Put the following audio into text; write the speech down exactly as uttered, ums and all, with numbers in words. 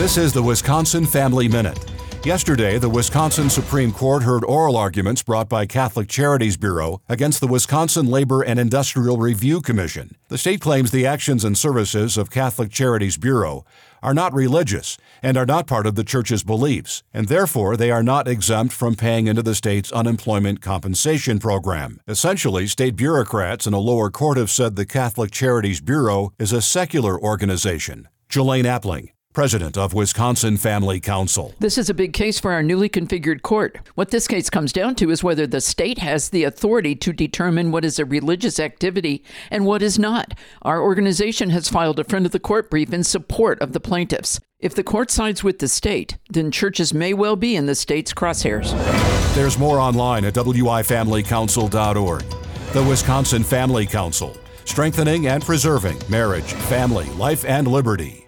This is the Wisconsin Family Minute. Yesterday, the Wisconsin Supreme Court heard oral arguments brought by Catholic Charities Bureau against the Wisconsin Labor and Industrial Review Commission. The state claims the actions and services of Catholic Charities Bureau are not religious and are not part of the church's beliefs, and therefore they are not exempt from paying into the state's unemployment compensation program. Essentially, state bureaucrats in a lower court have said the Catholic Charities Bureau is a secular organization. Jelaine Appling, President of Wisconsin Family Council. This is a big case for our newly configured court. What this case comes down to is whether the state has the authority to determine what is a religious activity and what is not. Our organization has filed a friend of the court brief in support of the plaintiffs. If the court sides with the state, then churches may well be in the state's crosshairs. There's more online at w i family council dot org. The Wisconsin Family Council, strengthening and preserving marriage, family, life, and liberty.